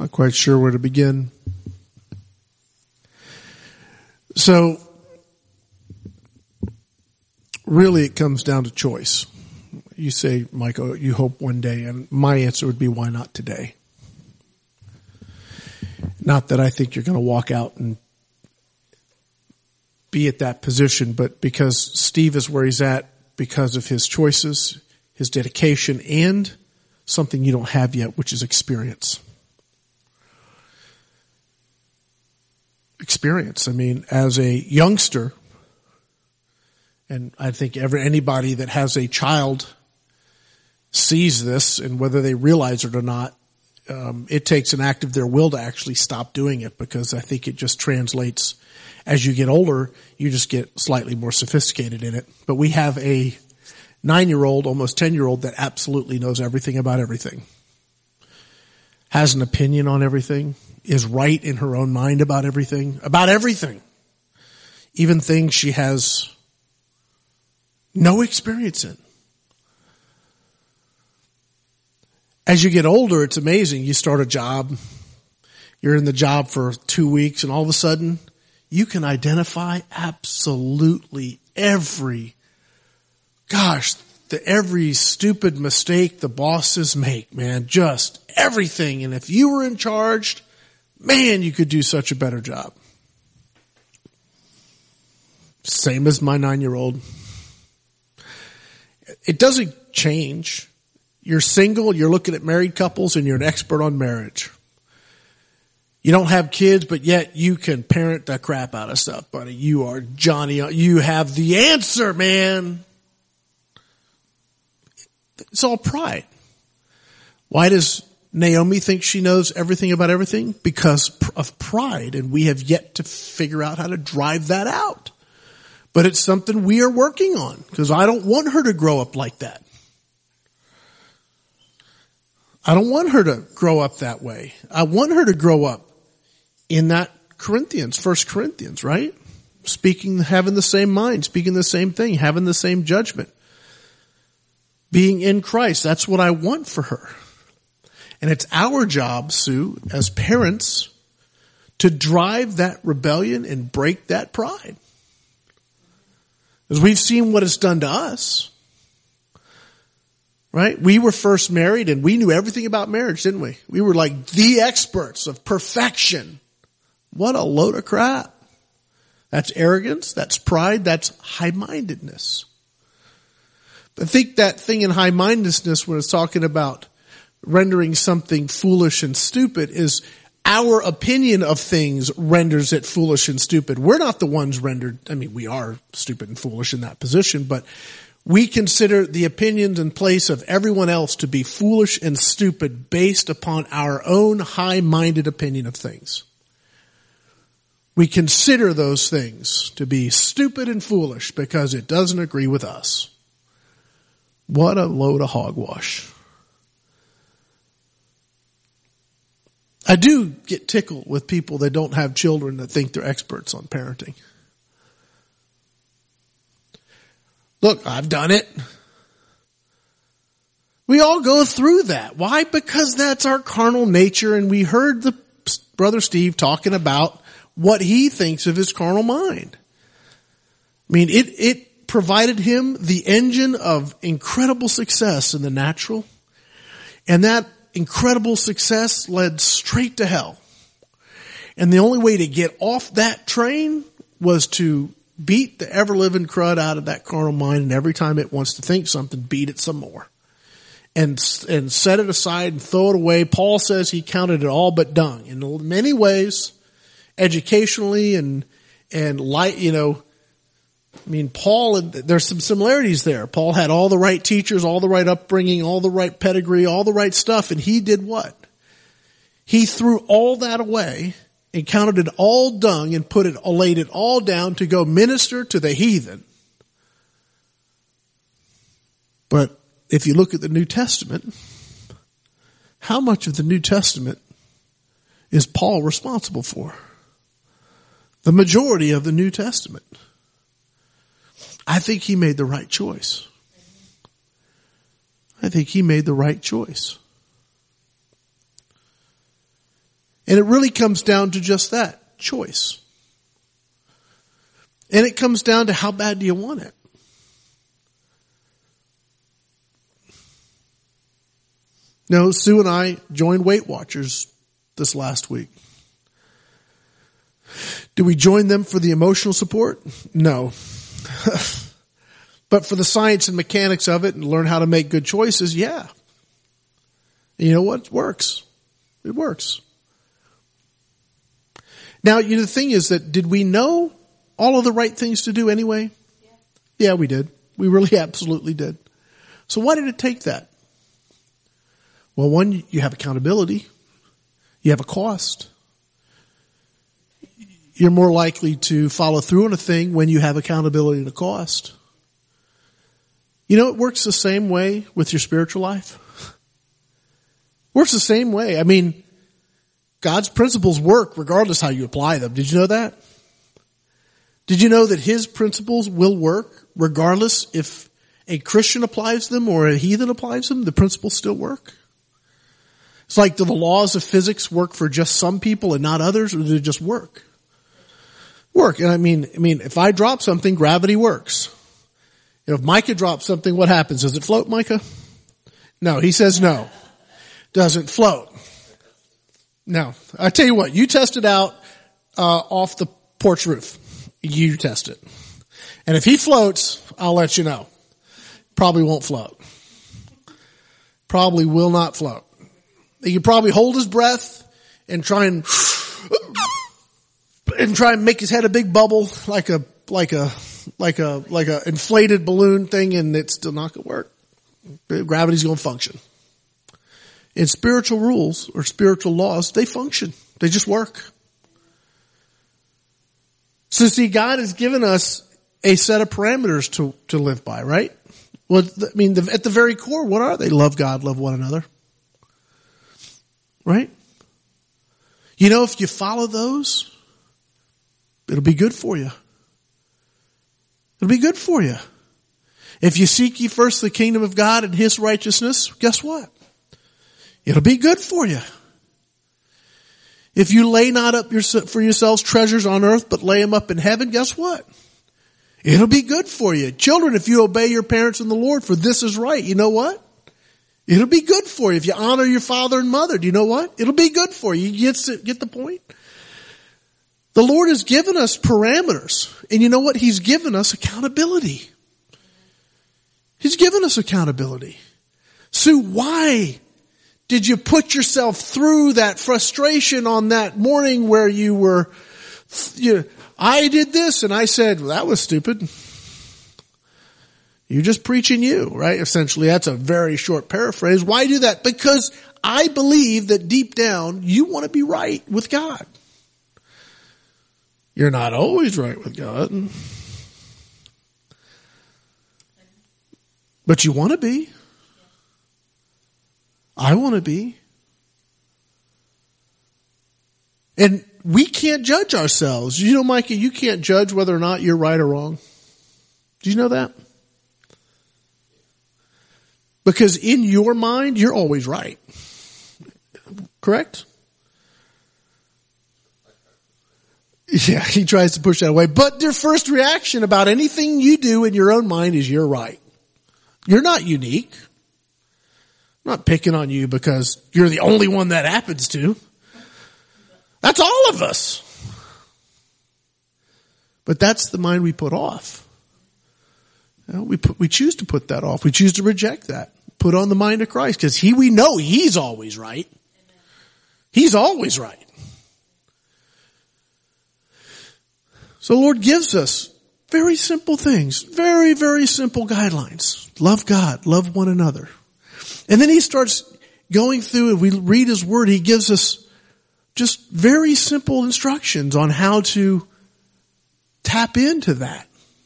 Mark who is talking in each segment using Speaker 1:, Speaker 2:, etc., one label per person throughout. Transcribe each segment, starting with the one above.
Speaker 1: Not quite sure where to begin. So, really it comes down to choice. You say, Michael, you hope one day, and my answer would be, why not today? Not that I think you're going to walk out and be at that position, but because Steve is where he's at because of his choices, his dedication, and something you don't have yet, which is experience. Experience. I mean, as a youngster, and I think anybody that has a child sees this, and whether they realize it or not, it takes an act of their will to actually stop doing it, because I think it just translates. As you get older, you just get slightly more sophisticated in it. But we have a 9-year-old, almost 10-year-old that absolutely knows everything about everything, has an opinion on everything, is right in her own mind about everything, even things she has no experience in. As you get older, it's amazing. You start a job, you're in the job for 2 weeks, and all of a sudden, you can identify absolutely every stupid mistake the bosses make, man. Just everything. And if you were in charge, man, you could do such a better job. Same as my 9-year-old. It doesn't change. You're single, you're looking at married couples, and you're an expert on marriage. You don't have kids, but yet you can parent the crap out of stuff, buddy. You are Johnny. You have the answer, man. It's all pride. Why does Naomi think she knows everything about everything? Because of pride, and we have yet to figure out how to drive that out. But it's something we are working on, because I don't want her to grow up like that. I don't want her to grow up that way. I want her to grow up in that Corinthians, 1 Corinthians, right? Speaking, having the same mind, speaking the same thing, having the same judgment. Being in Christ, that's what I want for her. And it's our job, Sue, as parents, to drive that rebellion and break that pride. Because we've seen what it's done to us. Right? We were first married and we knew everything about marriage, didn't we? We were like the experts of perfection. What a load of crap. That's arrogance, that's pride, that's high-mindedness. I think that thing in high-mindedness, when it's talking about rendering something foolish and stupid, is our opinion of things renders it foolish and stupid. We're not the ones rendered, we are stupid and foolish in that position, but we consider the opinions in place of everyone else to be foolish and stupid based upon our own high-minded opinion of things. We consider those things to be stupid and foolish because it doesn't agree with us. What a load of hogwash. I do get tickled with people that don't have children that think they're experts on parenting. Look, I've done it. We all go through that. Why? Because that's our carnal nature, and we heard the Brother Steve talking about what he thinks of his carnal mind. It provided him the engine of incredible success in the natural, and that incredible success led straight to hell. And the only way to get off that train was to beat the ever-living crud out of that carnal mind, and every time it wants to think something, beat it some more. And set it aside and throw it away. Paul says he counted it all but dung. In many ways, educationally and light, Paul, there's some similarities there. Paul had all the right teachers, all the right upbringing, all the right pedigree, all the right stuff, and he did what? He threw all that away and counted it all dung and laid it all down to go minister to the heathen. But if you look at the New Testament, how much of the New Testament is Paul responsible for? The majority of the New Testament. I think he made the right choice. And it really comes down to just that, choice. And it comes down to how bad do you want it? No, Sue and I joined Weight Watchers this last week. Do we join them for the emotional support? No. But for the science and mechanics of it and learn how to make good choices, yeah. And you know what? It works. It works. Now, the thing is that did we know all of the right things to do anyway? Yeah, we did. We really absolutely did. So why did it take that? Well, one, you have accountability. You have a cost. You're more likely to follow through on a thing when you have accountability and a cost. It works the same way with your spiritual life. Works the same way. I mean, God's principles work regardless how you apply them. Did you know that? Did you know that His principles will work regardless if a Christian applies them or a heathen applies them? The principles still work. It's like, do the laws of physics work for just some people and not others, or do they just work? Work. And I mean, if I drop something, gravity works. If Micah drops something, what happens? Does it float, Micah? No, he says no. Doesn't float. No. I tell you what, you test it out, off the porch roof. You test it. And if he floats, I'll let you know. Probably won't float. Probably will not float. He could probably hold his breath and try and make his head a big bubble like a inflated balloon thing, and it's still not going to work. Gravity's going to function. And spiritual rules or spiritual laws, they function. They just work. So see, God has given us a set of parameters to live by, right? Well, at the very core, what are they? Love God, love one another. Right? If you follow those, it'll be good for you. It'll be good for you. If you seek ye first the kingdom of God and His righteousness, guess what? It'll be good for you. If you lay not up for yourselves treasures on earth, but lay them up in heaven, guess what? It'll be good for you. Children, if you obey your parents in the Lord, for this is right, you know what? It'll be good for you. If you honor your father and mother, do you know what? It'll be good for you. You get the point? The Lord has given us parameters. And you know what? He's given us accountability. He's given us accountability. So why did you put yourself through that frustration on that morning where I did this and I said, well, that was stupid. You're just preaching you, right? Essentially, that's a very short paraphrase. Why do that? Because I believe that deep down, you want to be right with God. You're not always right with God. But you want to be. I want to be. And we can't judge ourselves. Micah, you can't judge whether or not you're right or wrong. Do you know that? Because in your mind, you're always right. Correct? Yeah, he tries to push that away. But their first reaction about anything you do in your own mind is you're right. You're not unique. I'm not picking on you because you're the only one that happens to. That's all of us. But that's the mind we put off. We choose to put that off. We choose to reject that. Put on the mind of Christ because we know He's always right. He's always right. So the Lord gives us very simple things, very, very simple guidelines. Love God, love one another. And then He starts going through and we read His Word. He gives us just very simple instructions on how to tap into that.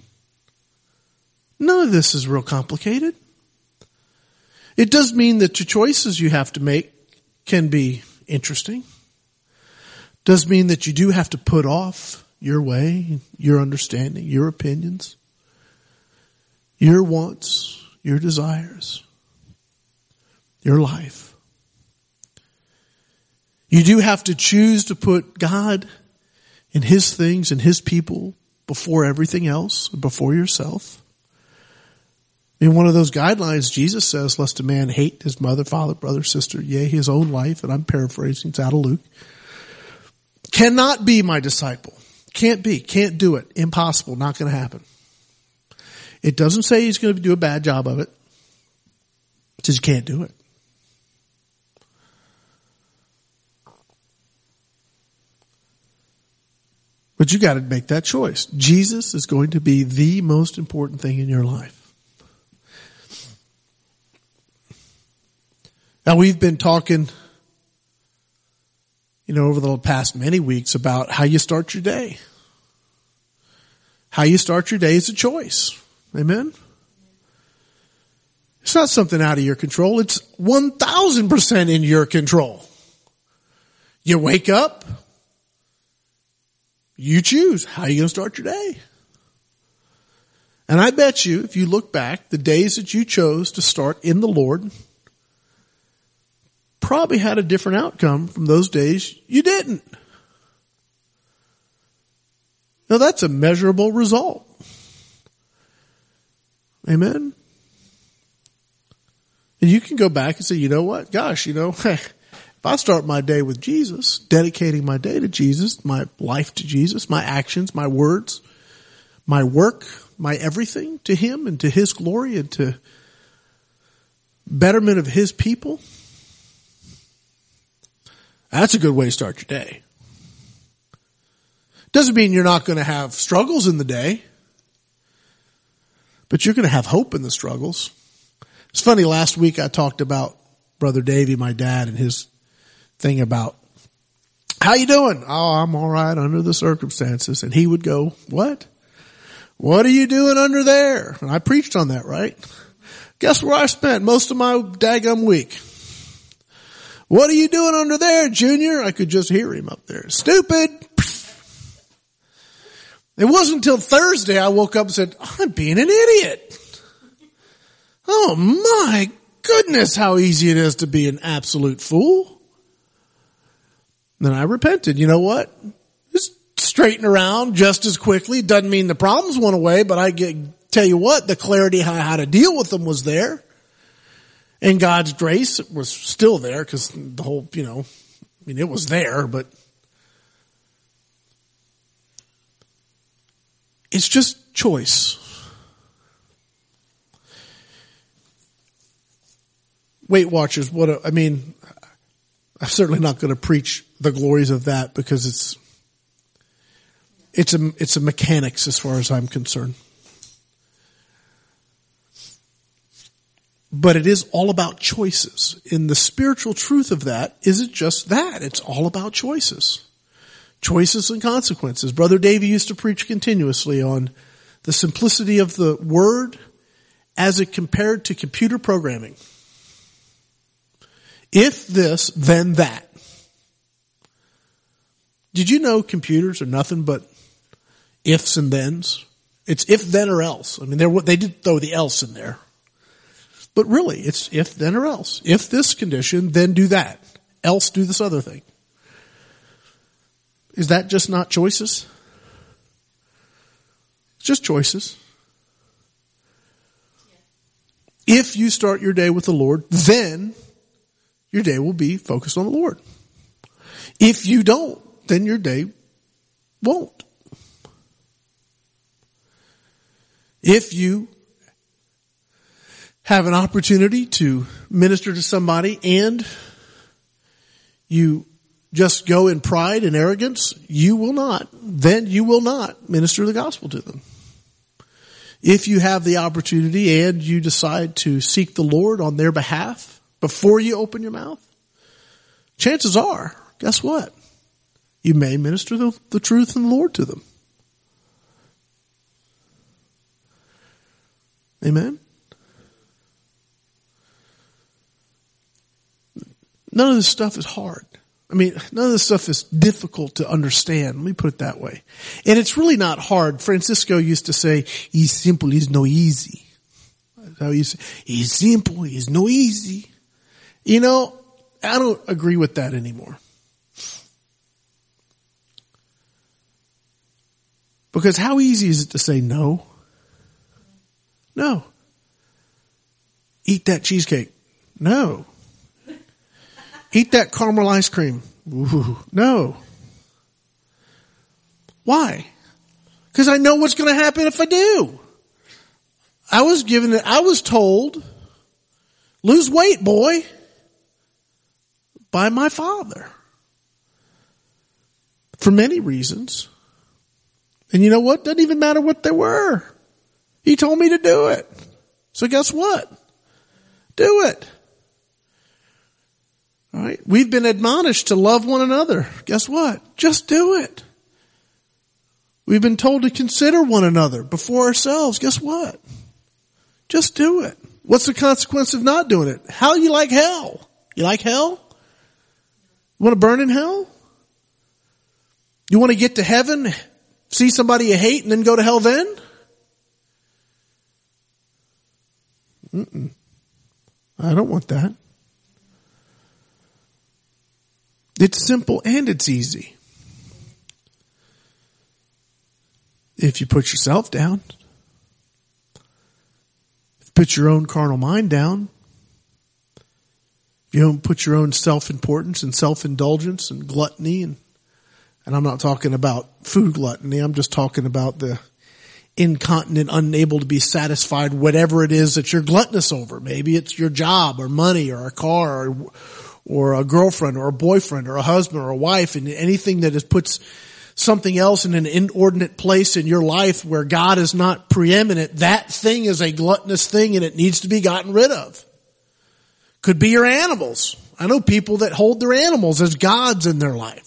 Speaker 1: None of this is real complicated. It does mean that the choices you have to make can be interesting. Does mean that you do have to put off your way, your understanding, your opinions, your wants, your desires, your life. You do have to choose to put God and His things and His people before everything else, before yourself. In one of those guidelines, Jesus says, lest a man hate his mother, father, brother, sister, yea, his own life, and I'm paraphrasing, it's out of Luke, cannot be my disciple. Can't be, can't do it, impossible, not going to happen. It doesn't say he's going to do a bad job of it. It says you can't do it. But you got to make that choice. Jesus is going to be the most important thing in your life. Now we've been talking, over the past many weeks about how you start your day. How you start your day is a choice. Amen? It's not something out of your control. It's 1,000% in your control. You wake up. You choose how you're going to start your day. And I bet you, if you look back, the days that you chose to start in the Lord probably had a different outcome from those days you didn't. Now that's a measurable result. Amen? And you can go back and say, you know what? Gosh, if I start my day with Jesus, dedicating my day to Jesus, my life to Jesus, my actions, my words, my work, my everything to Him and to His glory and to betterment of His people, that's a good way to start your day. Doesn't mean you're not going to have struggles in the day, but you're going to have hope in the struggles. It's funny, last week I talked about Brother Davey, my dad, and his thing about, how you doing? Oh, I'm all right under the circumstances. And he would go, what? What are you doing under there? And I preached on that, right? Guess where I spent most of my daggum week? What are you doing under there, Junior? I could just hear him up there. Stupid. It wasn't until Thursday I woke up and said, I'm being an idiot. Oh my goodness, how easy it is to be an absolute fool. Then I repented. You know what? Just straighten around just as quickly. Doesn't mean the problems went away, but tell you what, the clarity how to deal with them was there. And God's grace was still there because the whole, it was there, but it's just choice. Weight Watchers, I'm certainly not going to preach the glories of that because it's a mechanics as far as I'm concerned. But it is all about choices. And the spiritual truth of that isn't just that. It's all about choices. Choices and consequences. Brother Davey used to preach continuously on the simplicity of the word as it compared to computer programming. If this, then that. Did you know computers are nothing but ifs and thens? It's if, then, or else. They did throw the else in there. But really, it's if, then, or else. If this condition, then do that. Else do this other thing. Is that just not choices? It's just choices. If you start your day with the Lord, then your day will be focused on the Lord. If you don't, then your day won't. If you have an opportunity to minister to somebody and you just go in pride and arrogance, you will not minister the gospel to them. If you have the opportunity and you decide to seek the Lord on their behalf before you open your mouth, chances are, guess what? You may minister the truth and the Lord to them. Amen? None of this stuff is hard. None of this stuff is difficult to understand. Let me put it that way. And it's really not hard. Francisco used to say, "He's simple, he's no easy." That's how he said, "He's simple, he's no easy." I don't agree with that anymore. Because how easy is it to say no? No. Eat that cheesecake. No. Eat that caramel ice cream. Ooh, no. Why? Because I know what's going to happen if I do. I was told, lose weight, boy, by my father. For many reasons. And you know what? Doesn't even matter what they were. He told me to do it. So guess what? Do it. All right. We've been admonished to love one another. Guess what? Just do it. We've been told to consider one another before ourselves. Guess what? Just do it. What's the consequence of not doing it? How you like hell? You like hell? You want to burn in hell? You want to get to heaven, see somebody you hate, and then go to hell then? I don't want that. It's simple and it's easy. If you put yourself down, if you put your own carnal mind down, if you don't put your own self-importance and self-indulgence and gluttony, and I'm not talking about food gluttony, I'm just talking about the incontinent, unable to be satisfied, whatever it is that you're gluttonous over. Maybe it's your job or money or a car or a girlfriend or a boyfriend or a husband or a wife, and anything that puts something else in an inordinate place in your life where God is not preeminent. That thing is a gluttonous thing and it needs to be gotten rid of. Could be your animals. I know people that hold their animals as gods in their life.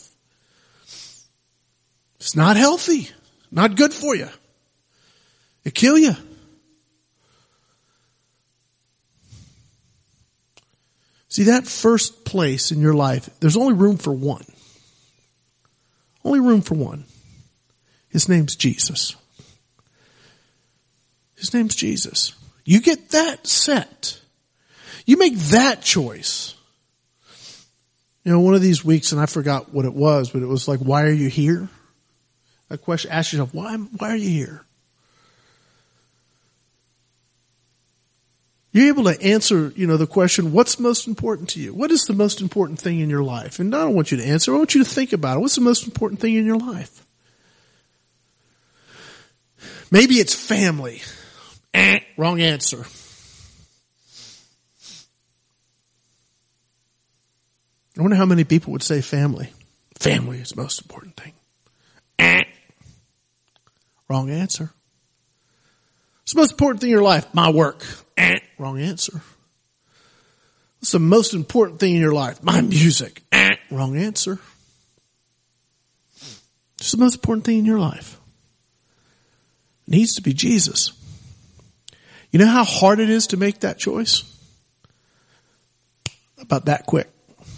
Speaker 1: It's not healthy. Not good for you. It kill you. See, that first place in your life, there's only room for one. Only room for one. His name's Jesus. His name's Jesus. You get that set. You make that choice. You know, one of these weeks, and I forgot what it was, but it was like, why are you here? A question, ask yourself, why are you here? You're able to answer, the question, what's most important to you? What is the most important thing in your life? And I don't want you to answer. I want you to think about it. What's the most important thing in your life? Maybe it's family. Wrong answer. I wonder how many people would say family. Family is the most important thing. Wrong answer. What's the most important thing in your life? My work. Wrong answer. What's the most important thing in your life? My music. Wrong answer. What's the most important thing in your life? It needs to be Jesus. You know how hard it is to make that choice? About that quick.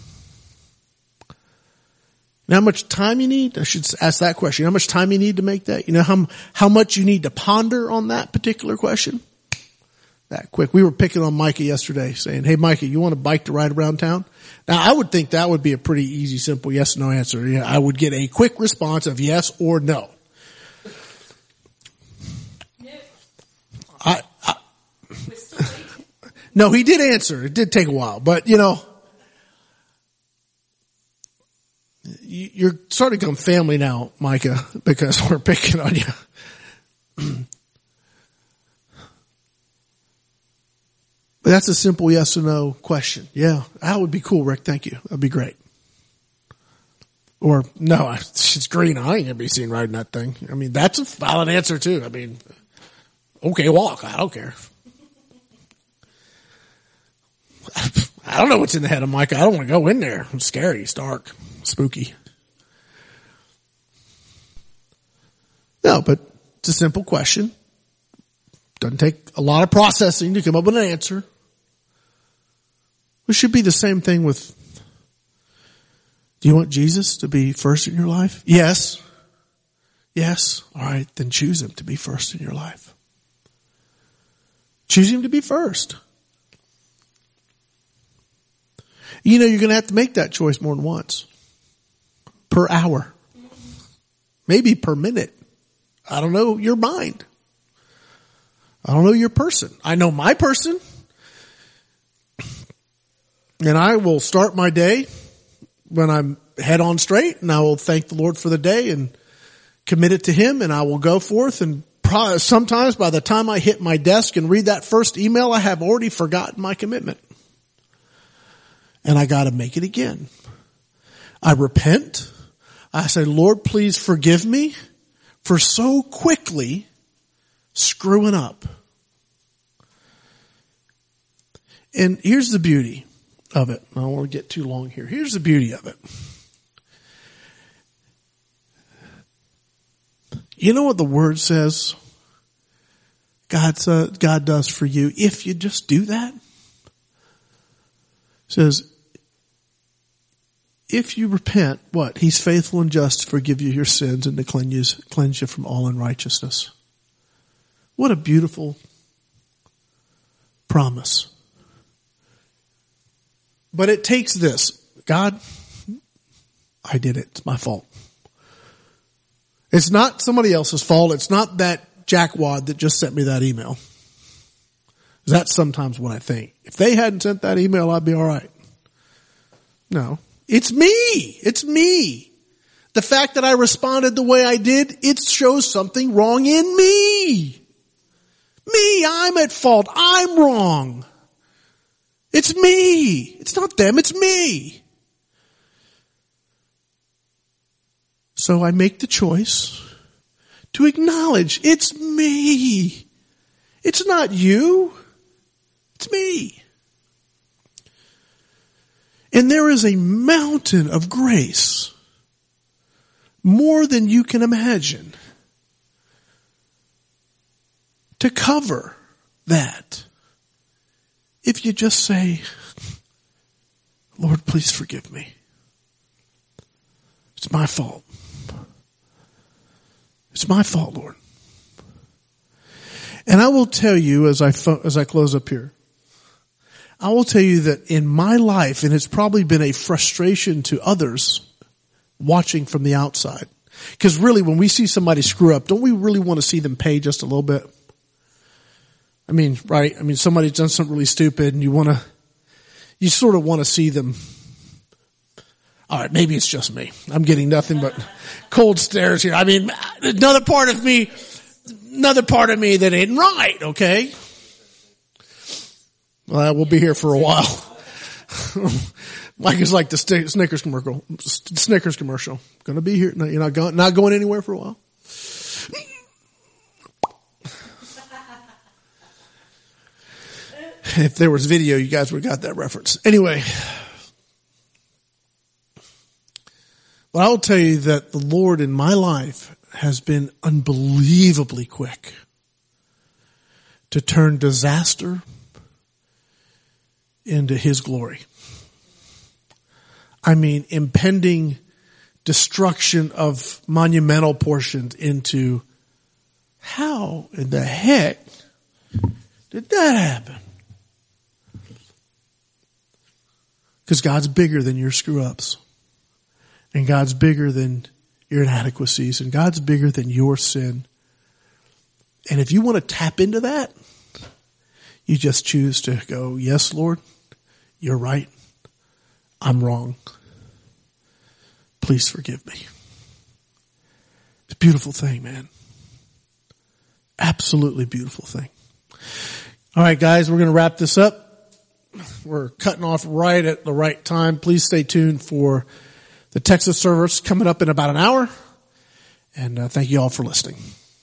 Speaker 1: You know how much time you need? I should ask that question. You know how much time you need to make that? You know how much you need to ponder on that particular question? That quick. We were picking on Micah yesterday saying, hey Micah, you want a bike to ride around town? Now I would think that would be a pretty easy, simple yes or no answer. Yeah, I would get a quick response of yes or no. No, he did answer. It did take a while, but you're starting to become family now, Micah, because we're picking on you. But that's a simple yes or no question. Yeah, that would be cool, Rick. Thank you. That'd be great. Or no, it's green. I ain't gonna be seen riding that thing. I mean, that's a valid answer too. I mean, okay, walk. I don't care. I don't know what's in the head of Micah. I don't want to go in there. It's scary. It's dark. Spooky. No, but it's a simple question. Doesn't take a lot of processing to come up with an answer. It should be the same thing with, do you want Jesus to be first in your life? Yes. Yes. All right. Then choose him to be first in your life. Choose him to be first. You're going to have to make that choice more than once. Per hour. Maybe per minute. I don't know your mind. I don't know your person. I know my person. And I will start my day when I'm head on straight, and I will thank the Lord for the day and commit it to Him, and I will go forth, and sometimes by the time I hit my desk and read that first email, I have already forgotten my commitment. And I gotta make it again. I repent. I say, Lord, please forgive me for so quickly screwing up. And here's the beauty of it. I don't want to get too long here. Here's the beauty of it. You know what the Word says God does for you if you just do that? It says, if you repent, what? He's faithful and just to forgive you your sins and to cleanse you from all unrighteousness. What a beautiful promise. But it takes this. God, I did it. It's my fault. It's not somebody else's fault. It's not that jackwad that just sent me that email. That's sometimes what I think. If they hadn't sent that email, I'd be all right. No. It's me. It's me. The fact that I responded the way I did, it shows something wrong in me. Me, I'm at fault. I'm wrong. It's me. It's not them. It's me. So I make the choice to acknowledge it's me. It's not you. It's me. And there is a mountain of grace, more than you can imagine, to cover that. If you just say, Lord, please forgive me. It's my fault. It's my fault, Lord. And I will tell you as I close up here, I will tell you that in my life, and it's probably been a frustration to others watching from the outside. Because really, when we see somebody screw up, don't we really want to see them pay just a little bit? I mean, right? I mean, somebody's done something really stupid and you sort of want to see them. All right, maybe it's just me. I'm getting nothing but cold stares here. I mean, another part of me that ain't right, okay? Well, we'll be here for a while. Mike is like the Snickers commercial. Gonna be here. No, you're not going anywhere for a while. If there was video, you guys would have got that reference. Anyway, but I'll tell you that the Lord in my life has been unbelievably quick to turn disaster into His glory. I mean, impending destruction of monumental portions into how in the heck did that happen? Because God's bigger than your screw-ups. And God's bigger than your inadequacies. And God's bigger than your sin. And if you want to tap into that, you just choose to go, yes, Lord, you're right. I'm wrong. Please forgive me. It's a beautiful thing, man. Absolutely beautiful thing. All right, guys, we're going to wrap this up. We're cutting off right at the right time. Please stay tuned for the Texas service coming up in about an hour. And thank you all for listening.